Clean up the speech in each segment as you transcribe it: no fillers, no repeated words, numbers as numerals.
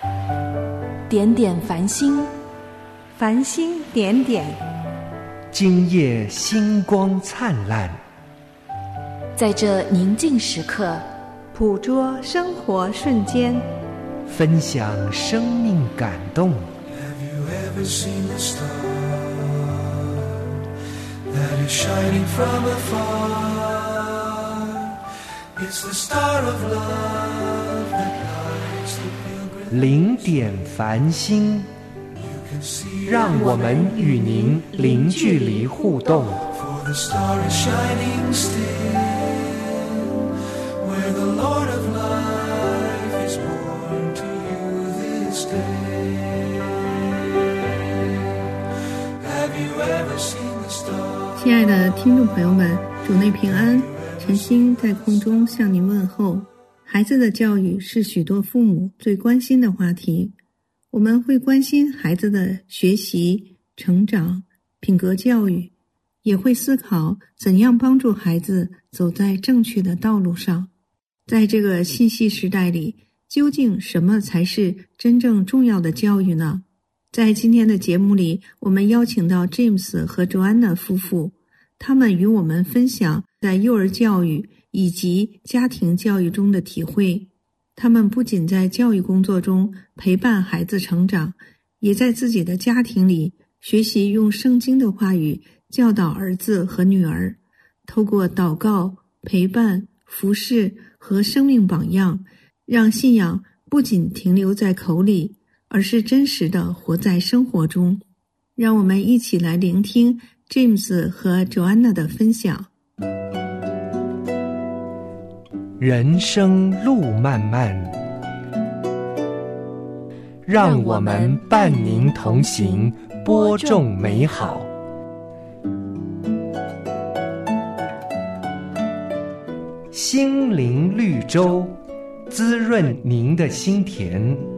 点点繁星， 繁星点点， 今夜星光灿烂。 在这宁静时刻， 捕捉生活瞬间， 分享生命感动。 Have you ever seen the star that is shining from afar? It's the star of love that lights the pilgrim. 零点繁星，让我们与您零距离互动。 For the star is shining still, where the Lord of life is born to you this day. Have you ever seen the star? 亲爱的听众朋友们，主内平安，晨星在空中向您问候。孩子的教育是许多父母最关心的话题，我们会关心孩子的学习、成长、品格教育，也会思考怎样帮助孩子走在正确的道路上。在这个信息时代里，究竟什么才是真正重要的教育呢？在今天的节目里，我们邀请到 James 和 Joanna 夫妇，他们与我们分享在幼儿教育以及家庭教育中的体会。他们不仅在教育工作中陪伴孩子成长，也在自己的家庭里学习用圣经的话语教导儿子和女儿，透过祷告、陪伴、服侍和生命榜样，让信仰不仅停留在口里，而是真实的活在生活中。让我们一起来聆听 James 和 Joanna 的分享。 人生路漫漫，让我们伴您同行，播种美好。心灵绿洲，滋润您的心田。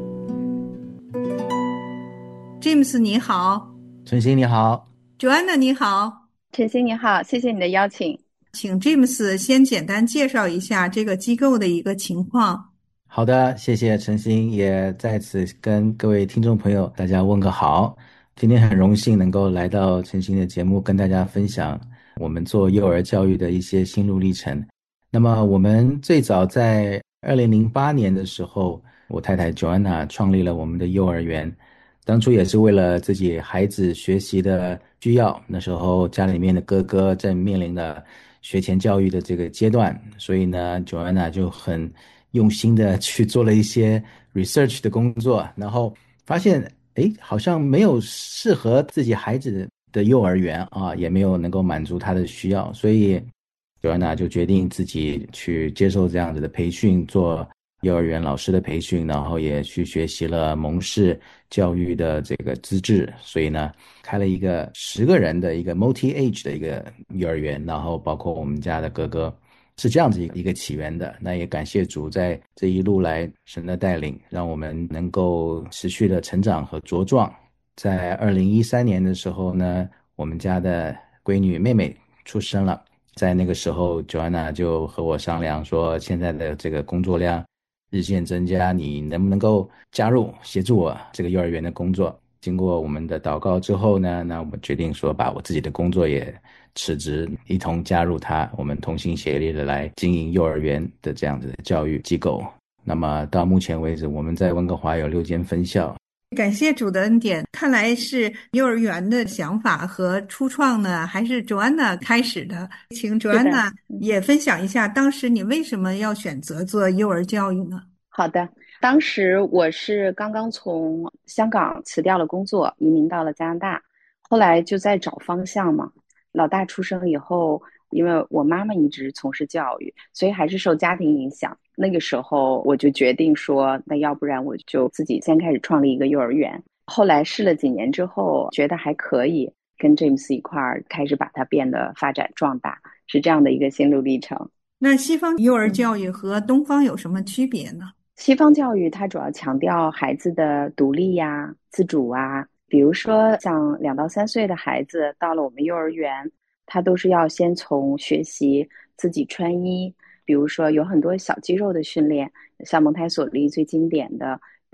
James 你好。 晨星你好。 Joanna 你好。 晨星你好，谢谢你的邀请。 请 James 先简单介绍一下这个机构的一个情况。 好的，谢谢晨星，也在此跟各位听众朋友大家问个好。今天很荣幸能够来到晨星的节目，跟大家分享我们做幼儿教育的一些心路历程。那么我们最早在2008年的时候，我太太 Joanna 创立了我们的幼儿园，当初也是为了自己孩子学习的需要，那时候家里面的哥哥正面临了学前教育的这个阶段，所以呢 Joanna 就很用心的去做了一些 research 的工作，然后发现好像没有适合自己孩子的幼儿园啊，也没有能够满足他的需要，所以 Joanna 就决定自己去接受这样子的培训，做幼儿园老师的培训，然后也去学习了蒙氏教育的这个资质，所以呢开了一个10个人的一个 multi-age 的一个幼儿园，然后包括我们家的哥哥，是这样子一个起源的。那也感谢主在这一路来神的带领，让我们能够持续的成长和茁壮。在2013年的时候呢，我们家的闺女妹妹出生了，在那个时候 Joanna 就和我商量说，现在的这个工作量日渐增加，你能不能够加入协助我这个幼儿园的工作。经过我们的祷告之后呢，那我们决定说把我自己的工作也辞职，一同加入他，我们同心协力的来经营幼儿园的这样子的教育机构。那么到目前为止，我们在温哥华有6间分校。 感谢主的恩典，看来是幼儿园的想法和初创呢，还是 Joanna 开始的。请 Joanna 也分享一下，当时你为什么要选择做幼儿教育呢？ 好的，当时我是刚刚从香港辞掉了工作，移民到了加拿大，后来就在找方向嘛。老大出生以后，因为我妈妈一直从事教育，所以还是受家庭影响。那个时候我就决定说，那要不然我就自己先开始创立一个幼儿园。后来试了几年之后，觉得还可以，跟 James 一块儿开始把它变得发展壮大，是这样的一个心路历程。 那西方幼儿教育和东方有什么区别呢？ 西方教育它主要强调孩子的独立呀、自主啊，比如说像2到3岁的孩子到了我们幼儿园，他都是要先从学习自己穿衣，比如说有很多小肌肉的训练，像蒙台梭利最经典的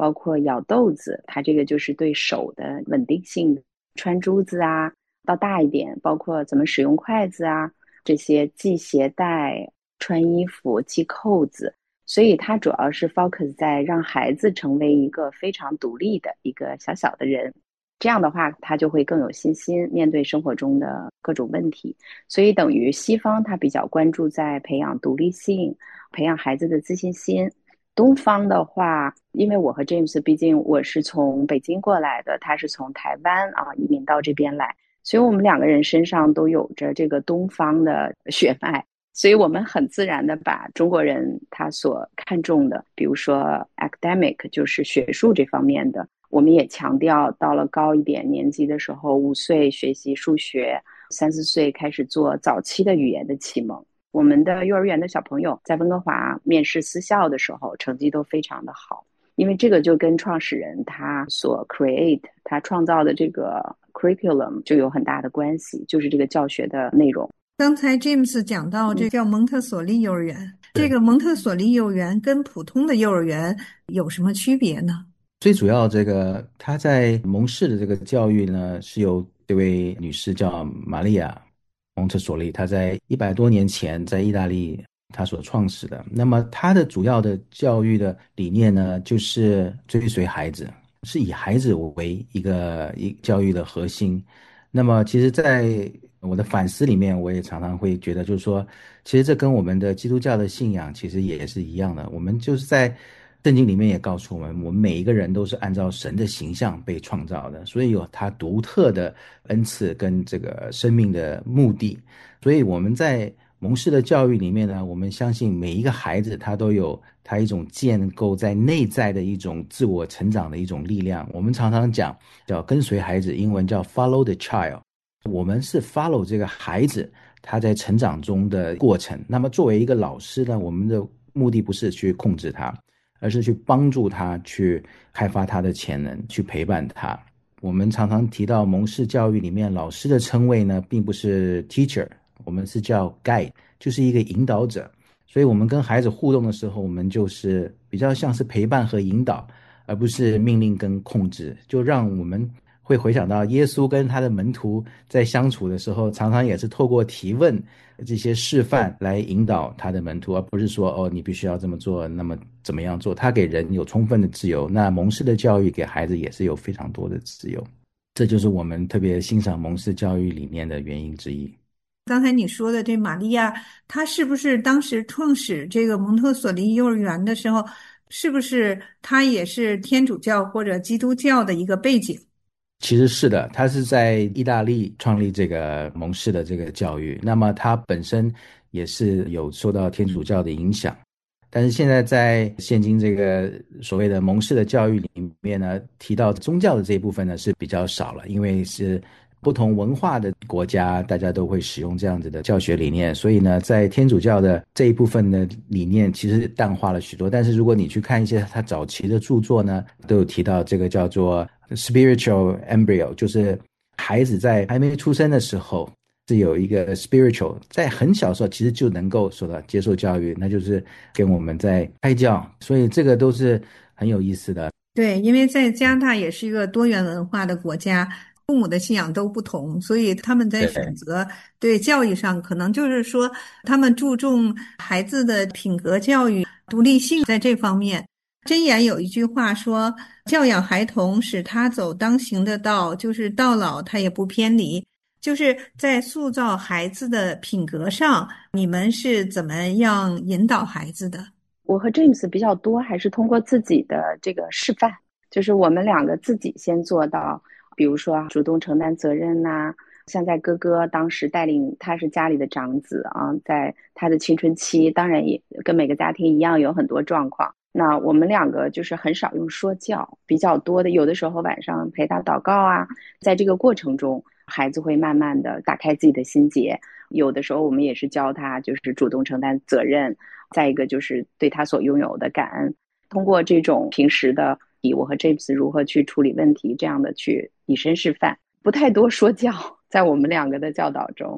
包括咬豆子，它这个就是对手的稳定性，穿珠子啊，到大一点，包括怎么使用筷子啊，这些系鞋带、穿衣服、系扣子，所以它主要是 focus 在让孩子成为一个非常独立的一个小小的人。这样的话，他就会更有信心面对生活中的各种问题。所以等于西方他比较关注在培养独立性，培养孩子的自信心。东方的话，因为我和 James 毕竟我是从北京过来的，他是从台湾移民到这边来，所以我们两个人身上都有着这个东方的血脉，所以我们很自然的把中国人他所看重的，比如说 academic 就是学术这方面的，我们也强调到了高一点年级的时候，5岁学习数学，3、4岁开始做早期的语言的启蒙。我们的幼儿园的小朋友在温哥华面试私校的时候成绩都非常的好，因为这个就跟创始人他所 create 他创造的这个 curriculum 就有很大的关系，就是这个教学的内容。 刚才 James 讲到这叫蒙特梭利幼儿园，这个蒙特梭利幼儿园跟普通的幼儿园有什么区别呢？ 最主要这个他在蒙氏的这个教育呢，是由这位女士叫玛利亚蒙特梭利，她在100多年前在意大利她所创始的。那么她的主要的教育的理念呢，就是追随孩子，是以孩子为一个教育的核心。那么其实在我的反思里面，我也常常会觉得，就是说其实这跟我们的基督教的信仰其实也是一样的。我们就是在圣经里面也告诉我们，我们每一个人都是按照神的形象被创造的，所以有他独特的恩赐跟这个生命的目的。所以我们在蒙氏的教育里面呢，我们相信每一个孩子他都有他一种建构在内在的一种自我成长的一种力量。我们常常讲叫跟随孩子，英文叫 follow the child， 我们是 follow 这个孩子他在成长中的过程。那么作为一个老师呢，我们的目的不是去控制他，而是去帮助他去开发他的潜能，去陪伴他。我们常常提到蒙氏教育里面老师的称谓呢，并不是 teacher， 我们是叫 guide， 就是一个引导者。所以我们跟孩子互动的时候，我们就是比较像是陪伴和引导，而不是命令跟控制。就让我们会回想到耶稣跟他的门徒在相处的时候，常常也是透过提问这些示范来引导他的门徒，而不是说你必须要这么做，那么怎么样做。他给人有充分的自由，那蒙氏的教育给孩子也是有非常多的自由，这就是我们特别欣赏蒙氏教育理念的原因之一。 刚才你说的这玛利亚，她是不是当时创始这个蒙特梭利幼儿园的时候，是不是她也是天主教或者基督教的一个背景？ 其实是的，他是在意大利创立这个蒙氏的这个教育，那么他本身也是有受到天主教的影响，但是现在在现今这个所谓的蒙氏的教育里面呢，提到宗教的这一部分呢是比较少了，因为是不同文化的国家大家都会使用这样子的教学理念，所以呢在天主教的这一部分的理念其实淡化了许多。但是如果你去看一些他早期的著作呢，都有提到这个叫做 spiritual embryo， 就是孩子在还没出生的时候是有一个 spiritual， 在很小的时候其实就能够接受教育，那就是跟我们在胎教，所以这个都是很有意思的。 对，因为在加拿大也是一个多元文化的国家，父母的信仰都不同，所以他们在选择对教育上可能就是说他们注重孩子的品格教育、独立性在这方面。箴言有一句话说，教养孩童使他走当行的道，就是到老他也不偏离。就是在塑造孩子的品格上，你们是怎么样引导孩子的？ 我和 James 比较多还是通过自己的这个示范，就是我们两个自己先做到，比如说主动承担责任呐，像在哥哥当时带领，他是家里的长子在他的青春期，当然也跟每个家庭一样有很多状况。那我们两个就是很少用说教，比较多的有的时候晚上陪他祷告啊，在这个过程中孩子会慢慢的打开自己的心结，有的时候我们也是教他就是主动承担责任，再一个就是对他所拥有的感恩，通过这种平时的我和 James 如何去处理问题这样的去以身示范，不太多说教在我们两个的教导中。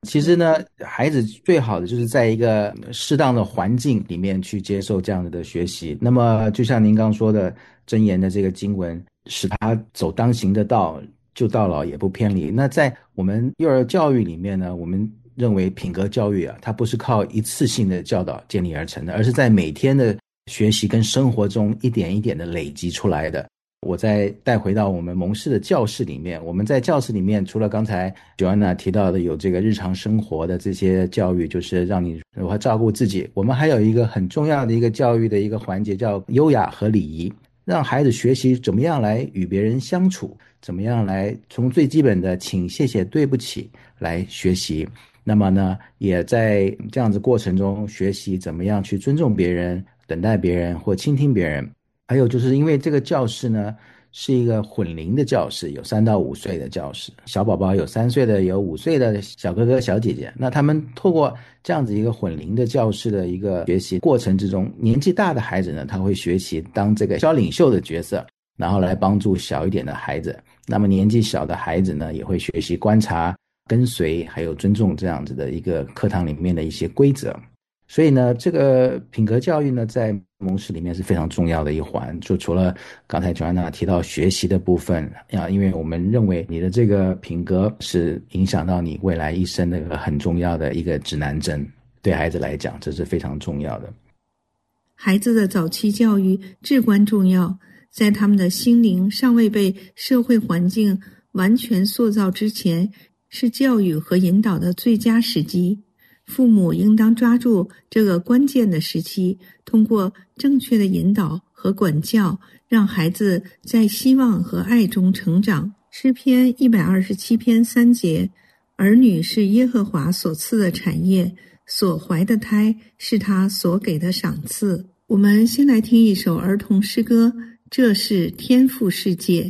其实呢，孩子最好的就是在一个适当的环境里面去接受这样的学习。那么就像您刚说的箴言的这个经文，使他走当行的道，就到老也不偏离。那在我们幼儿教育里面呢，我们认为品格教育啊，它不是靠一次性的教导建立而成的，而是在每天的学习跟生活中一点一点的累积出来的。我再带回到我们蒙氏的教室里面，我们在教室里面除了刚才 Joanna 提到的有这个日常生活的这些教育，就是让你如何照顾自己，我们还有一个很重要的一个教育的一个环节叫优雅和礼仪，让孩子学习怎么样来与别人相处，怎么样来从最基本的请谢谢对不起来学习。那么呢，也在这样子过程中学习怎么样去尊重别人，等待别人或倾听别人。还有就是因为这个教室呢是一个混龄的教室，有3到5岁的教室，小宝宝有3岁的，有5岁的小哥哥小姐姐。那他们透过这样子一个混龄的教室的一个学习过程之中，年纪大的孩子呢，他会学习当这个小领袖的角色，然后来帮助小一点的孩子。那么年纪小的孩子呢，也会学习观察、跟随还有尊重这样子的一个课堂里面的一些规则。所以呢，这个品格教育呢，在蒙氏里面是非常重要的一环。就除了刚才 Joanna 提到学习的部分啊，因为我们认为你的这个品格是影响到你未来一生的一个很重要的一个指南针，对孩子来讲，这是非常重要的。 孩子的早期教育至关重要，在他们的心灵尚未被社会环境完全塑造之前，是教育和引导的最佳时机。父母应当抓住这个关键的时期，通过正确的引导和管教，让孩子在希望和爱中成长。诗篇127篇3节，儿女是耶和华所赐的产业，所怀的胎是他所给的赏赐。我们先来听一首儿童诗歌，这是天父世界。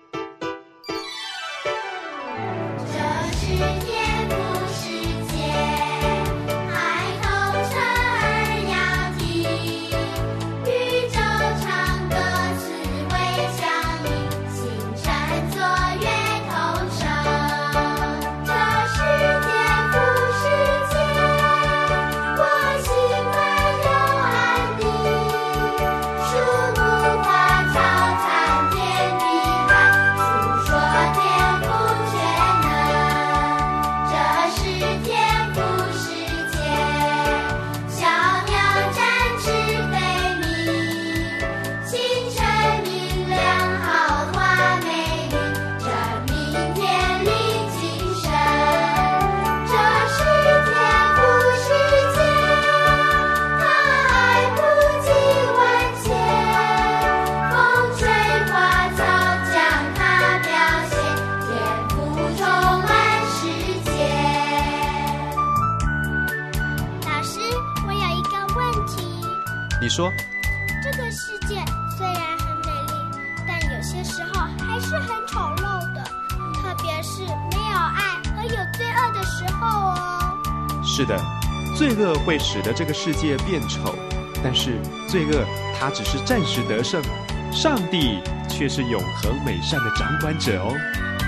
你说， 这个世界虽然很美丽，但有些时候还是很丑陋的，特别是没有爱和有罪恶的时候哦。 是的，罪恶会使得这个世界变丑，但是罪恶它只是暂时得胜，上帝却是永恒美善的掌管者哦。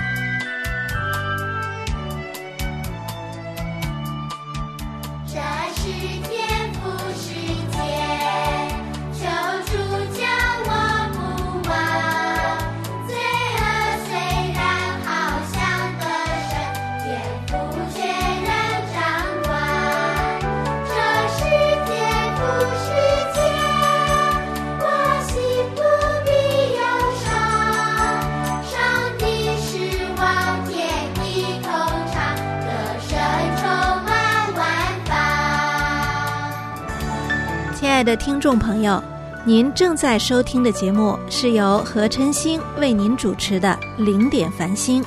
亲爱的听众朋友，您正在收听的节目是由何琛星为您主持的零点繁星。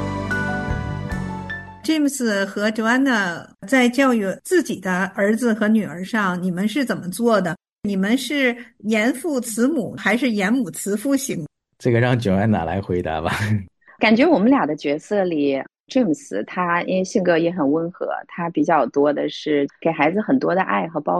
James 和 Joanna 在教育自己的儿子和女儿上，你们是怎么做的？你们是严父慈母还是严母慈父型？ 这个让 Joanna 来回答吧。 感觉我们俩的角色里，James 他因为性格也很温和，他比较多的是给孩子很多的爱和包容。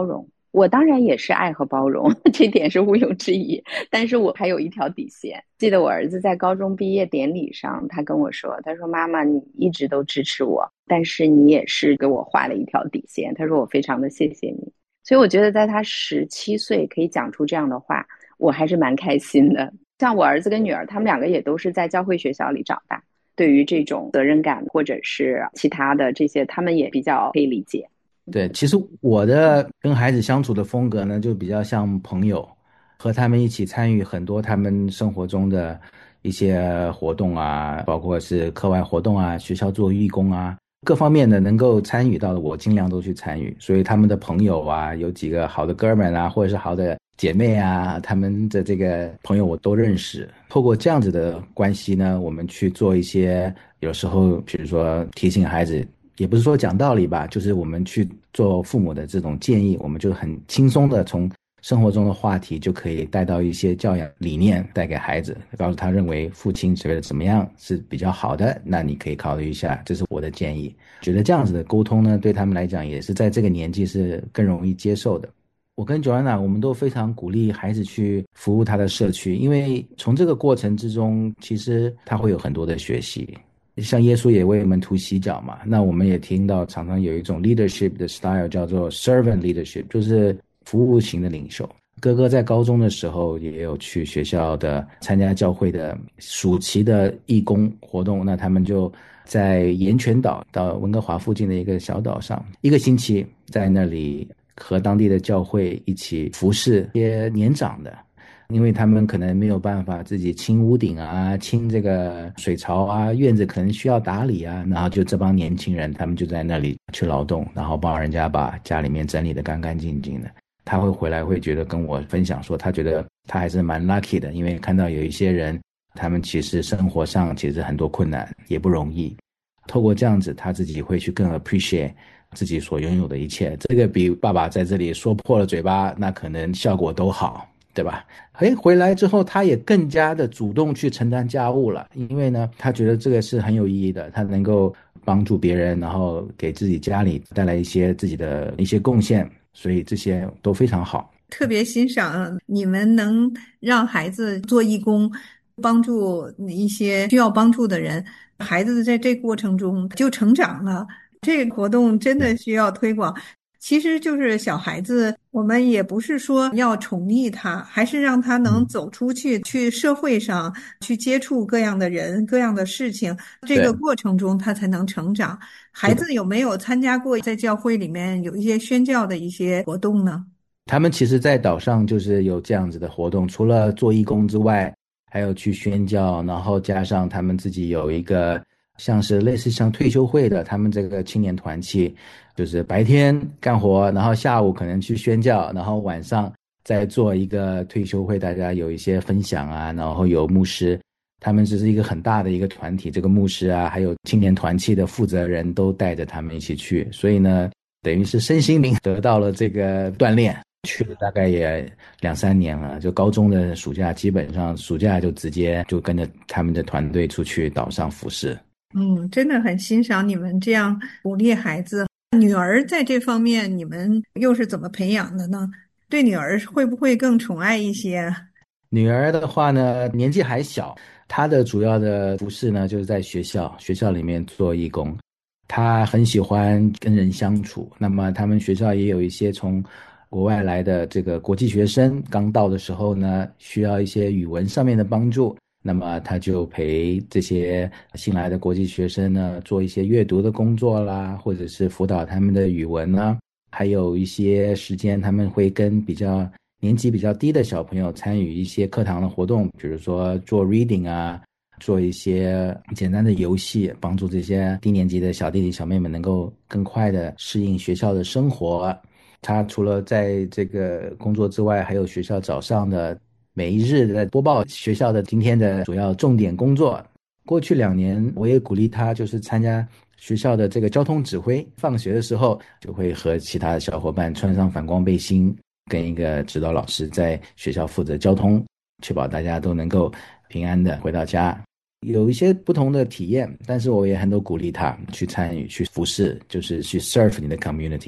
我当然也是爱和包容，这点是毋庸置疑。但是我还有一条底线。记得我儿子在高中毕业典礼上，他跟我说，他说妈妈，你一直都支持我，但是你也是给我画了一条底线。他说我非常的谢谢你。所以我觉得在他17岁可以讲出这样的话，我还是蛮开心的。像我儿子跟女儿，他们两个也都是在教会学校里长大，对于这种责任感或者是其他的这些，他们也比较可以理解。 对，其实我的跟孩子相处的风格呢，就比较像朋友，和他们一起参与很多他们生活中的一些活动啊，包括是课外活动啊，学校做义工啊，各方面的能够参与到的，我尽量都去参与。所以他们的朋友啊，有几个好的哥们啊，或者是好的姐妹啊，他们的这个朋友我都认识。透过这样子的关系呢，我们去做一些，有时候比如说提醒孩子，也不是说讲道理吧，就是我们去做父母的这种建议，我们就很轻松的从生活中的话题就可以带到一些教养理念带给孩子，告诉他认为父亲觉得怎么样是比较好的，那你可以考虑一下，这是我的建议。觉得这样子的沟通呢，对他们来讲也是在这个年纪是更容易接受的。我跟 Joanna 我们都非常鼓励孩子去服务他的社区，因为从这个过程之中，其实他会有很多的学习。像耶稣也为门徒洗脚嘛，那我们也听到常常有一种 leadership 的 style 叫做 servant leadership， 就是服务型的领袖。哥哥在高中的时候也有去学校的参加教会的暑期的义工活动，那他们就在盐泉岛到温哥华附近的一个小岛上，1个星期在那里和当地的教会一起服侍一些年长的，因为他们可能没有办法自己清屋顶啊，清这个水槽啊，院子可能需要打理啊，然后就这帮年轻人他们就在那里去劳动，然后帮人家把家里面整理得干干净净的。他会回来会觉得跟我分享说，他觉得他还是蛮 lucky 的，因为看到有一些人他们其实生活上其实很多困难也不容易，透过这样子他自己会去更 appreciate 自己所拥有的一切，这个比爸爸在这里说破了嘴巴那可能效果都好，对吧？回来之后他也更加的主动去承担家务了，因为呢他觉得这个是很有意义的，他能够帮助别人，然后给自己家里带来一些自己的一些贡献，所以这些都非常好。 特别欣赏你们能让孩子做义工，帮助一些需要帮助的人，孩子在这个过程中就成长了。这个活动真的需要推广。其实就是小孩子，我们也不是说要宠溺他，还是让他能走出去，去社会上去接触各样的人、各样的事情。这个过程中他才能成长。孩子有没有参加过在教会里面有一些宣教的一些活动呢？ 他们其实在岛上就是有这样子的活动，除了做义工之外，还有去宣教，然后加上他们自己有一个像是类似像退休会的，他们这个青年团契，就是白天干活，然后下午可能去宣教，然后晚上再做一个退休会，大家有一些分享啊，然后有牧师，他们只是一个很大的一个团体，这个牧师啊还有青年团契的负责人都带着他们一起去，所以呢等于是身心灵得到了这个锻炼。去了大概也2-3年了，就高中的暑假，基本上暑假就直接就跟着他们的团队出去岛上服侍。 真的很欣赏你们这样鼓励孩子。女儿在这方面你们又是怎么培养的呢？对女儿会不会更宠爱一些？ 女儿的话呢，年纪还小，她的主要的服侍呢就是在学校里面做义工。她很喜欢跟人相处，那么他们学校也有一些从国外来的这个国际学生，刚到的时候呢需要一些语文上面的帮助，那么他就陪这些新来的国际学生呢做一些阅读的工作啦，或者是辅导他们的语文啦，还有一些时间他们会跟年纪比较低的小朋友参与一些课堂的活动，比如说做 reading 啊，做一些简单的游戏，帮助这些低年级的小弟弟小妹们能够更快的适应学校的生活。他除了在这个工作之外，还有学校早上的每一日的播报学校的今天的主要重点工作。过去2年我也鼓励他就是参加学校的这个交通指挥，放学的时候就会和其他的小伙伴穿上反光背心，跟一个指导老师在学校负责交通，确保大家都能够平安的回到家。有一些不同的体验，但是我也很多鼓励他去参与去服侍，就是去 serve 你的 community。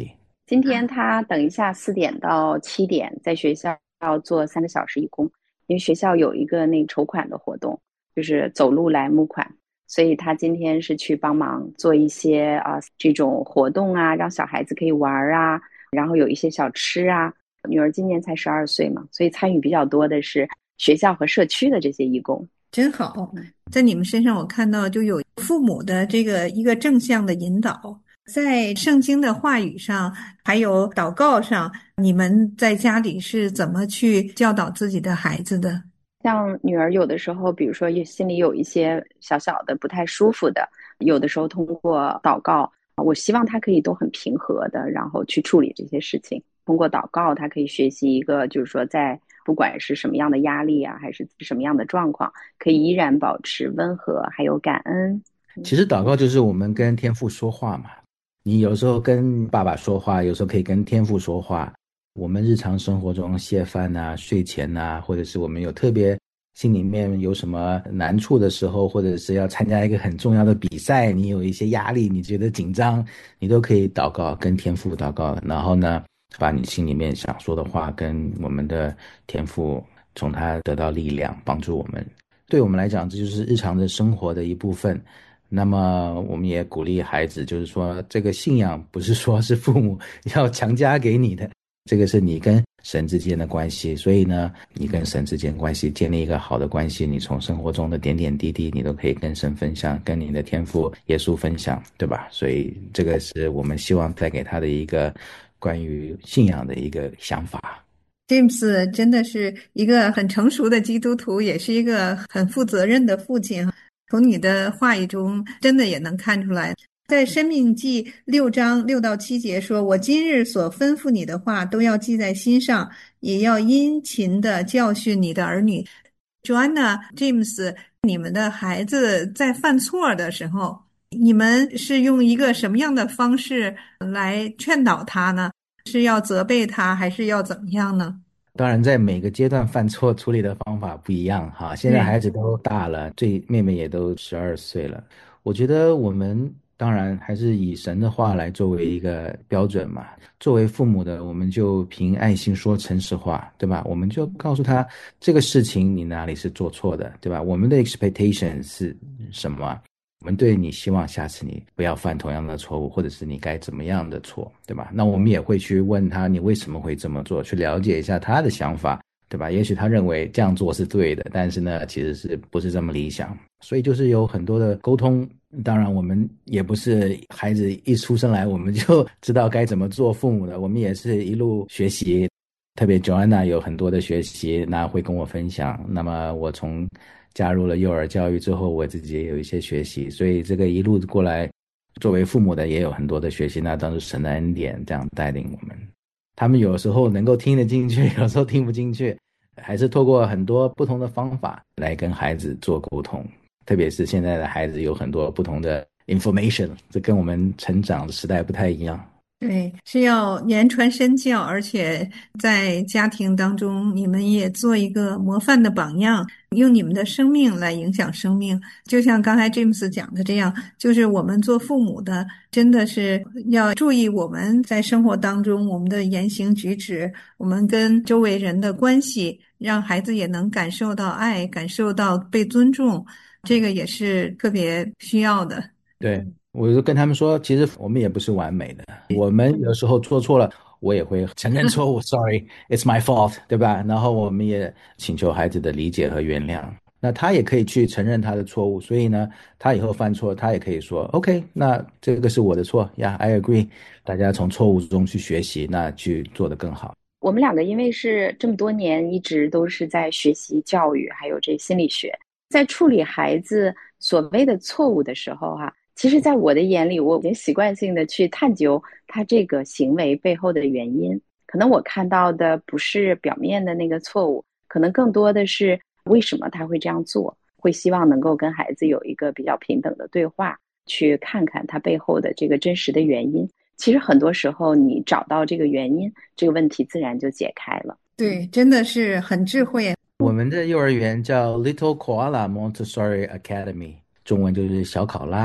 今天他等一下4点到7点在学校做3个小时义工，因为学校有一个那筹款的活动，就是走路来募款，所以他今天是去帮忙做一些这种活动啊，让小孩子可以玩啊，然后有一些小吃啊。女儿今年才12岁嘛，所以参与比较多的是学校和社区的这些义工。 真好，在你们身上我看到就有父母的这个一个正向的引导，在圣经的话语上还有祷告上，你们在家里是怎么去教导自己的孩子的？ 像女儿有的时候比如说心里有一些小小的不太舒服的，有的时候通过祷告，我希望她可以都很平和的然后去处理这些事情。通过祷告她可以学习一个就是说在不管是什么样的压力啊还是什么样的状况，可以依然保持温和还有感恩。 其实祷告就是我们跟天父说话嘛，你有时候跟爸爸说话，有时候可以跟天父说话。我们日常生活中谢饭啊睡前啊，或者是我们有特别心里面有什么难处的时候，或者是要参加一个很重要的比赛，你有一些压力，你觉得紧张，你都可以祷告，跟天父祷告，然后呢把你心里面想说的话跟我们的天父，从他得到力量帮助我们。对我们来讲这就是日常的生活的一部分。那么我们也鼓励孩子，就是说这个信仰不是说是父母要强加给你的，这个是你跟神之间的关系。所以呢你跟神之间关系建立一个好的关系，你从生活中的点点滴滴你都可以跟神分享，跟你的天父耶稣分享，对吧？所以这个是我们希望带给他的一个关于信仰的一个想法。 James 真的是一个很成熟的基督徒，也是一个很负责任的父亲。从你的话语中真的也能看出来，在申命记6章6到7节说，我今日所吩咐你的话都要记在心上，也要殷勤的教训你的儿女。Joanna James， 你们的孩子在犯错的时候，你们是用一个什么样的方式来劝导他呢？是要责备他还是要怎么样呢？ 当然在每个阶段犯错处理的方法不一样哈，现在孩子都大了，妹妹也都12岁了。我觉得我们当然还是以神的话来作为一个标准嘛，作为父母的我们就凭爱心说诚实话，对吧？我们就告诉他这个事情你哪里是做错的，对吧？我们的 expectation 是什么？我们对你希望下次你不要犯同样的错误，或者是你该怎么样的错，对吧？那我们也会去问他你为什么会这么做，去了解一下他的想法，对吧？也许他认为这样做是对的，但是呢其实是不是这么理想。所以就是有很多的沟通。当然我们也不是孩子一出生来我们就知道该怎么做父母的，我们也是一路学习，特别 Joanna 有很多的学习，那会跟我分享。那么我从加入了幼儿教育之后，我自己也有一些学习，所以这个一路过来作为父母的也有很多的学习，那当是神的恩典这样带领我们。他们有时候能够听得进去，有时候听不进去，还是透过很多不同的方法来跟孩子做沟通。特别是现在的孩子有很多不同的 information， 这跟我们成长的时代不太一样。 对，是要言传身教，而且在家庭当中你们也做一个模范的榜样，用你们的生命来影响生命。就像刚才 James 讲的这样，就是我们做父母的真的是要注意我们在生活当中我们的言行举止，我们跟周围人的关系，让孩子也能感受到爱，感受到被尊重，这个也是特别需要的。 对，我就跟他们说其实我们也不是完美的，我们有时候做错了我也会承认错误，sorry it's my fault， 对吧？然后我们也请求孩子的理解和原谅，那他也可以去承认他的错误，所以呢他以后犯错他也可以说 OK 那这个是我的错呀， I agree， 大家从错误中去学习，那去做得更好。 我们两个因为是这么多年一直都是在学习教育还有这心理学，在处理孩子所谓的错误的时候其实在我的眼里我已经习惯性的去探究他这个行为背后的原因，可能我看到的不是表面的那个错误，可能更多的是为什么他会这样做，会希望能够跟孩子有一个比较平等的对话，去看看他背后的这个真实的原因。其实很多时候你找到这个原因，这个问题自然就解开了。 对，真的是很智慧。 我们的幼儿园叫 Little Koala Montessori Academy， 中文就是小考拉。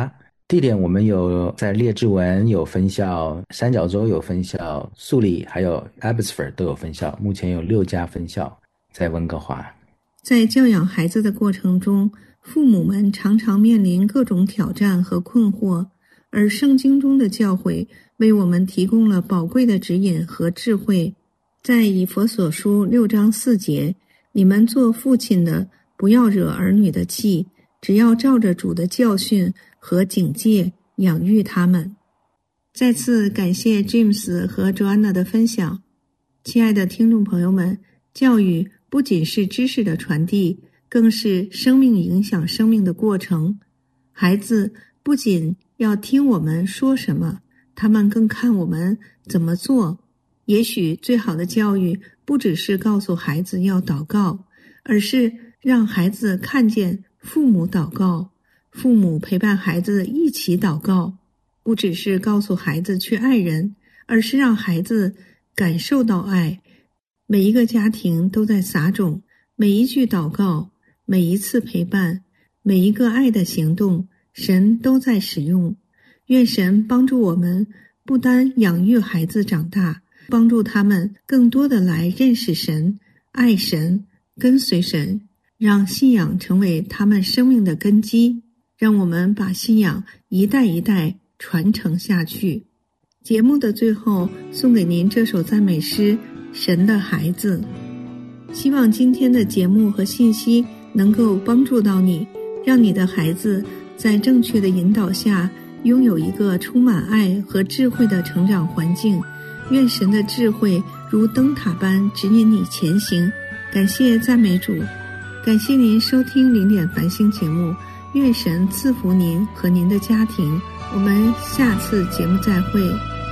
地点我们有在列治文有分校，三角洲有分校，素里还有 Abbotsford 都有分校，目前有6家分校在温哥华。 在教养孩子的过程中，父母们常常面临各种挑战和困惑，而圣经中的教诲为我们提供了宝贵的指引和智慧。在以弗所书6章4节，你们做父亲的，不要惹儿女的气，只要照着主的教训和警戒养育他们。再次感谢 James 和 Joanna 的分享。亲爱的听众朋友们，教育不仅是知识的传递，更是生命影响生命的过程。孩子不仅要听我们说什么，他们更看我们怎么做。也许最好的教育不只是告诉孩子要祷告，而是让孩子看见父母祷告，父母陪伴孩子一起祷告，不只是告诉孩子去爱人，而是让孩子感受到爱。每一个家庭都在撒种，每一句祷告，每一次陪伴，每一个爱的行动，神都在使用。愿神帮助我们，不单养育孩子长大，帮助他们更多的来认识神，爱神，跟随神，让信仰成为他们生命的根基。让我们把信仰一代一代传承下去。节目的最后，送给您这首赞美诗《神的孩子》。希望今天的节目和信息能够帮助到你，让你的孩子在正确的引导下，拥有一个充满爱和智慧的成长环境。愿神的智慧如灯塔般指引你前行。感谢赞美主，感谢您收听零点繁星节目。愿神赐福您和您的家庭，我们下次节目再会。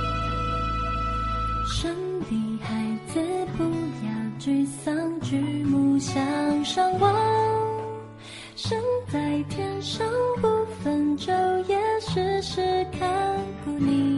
神的孩子不要沮丧，举目向上望，神在天上不分昼夜，时时看顾你。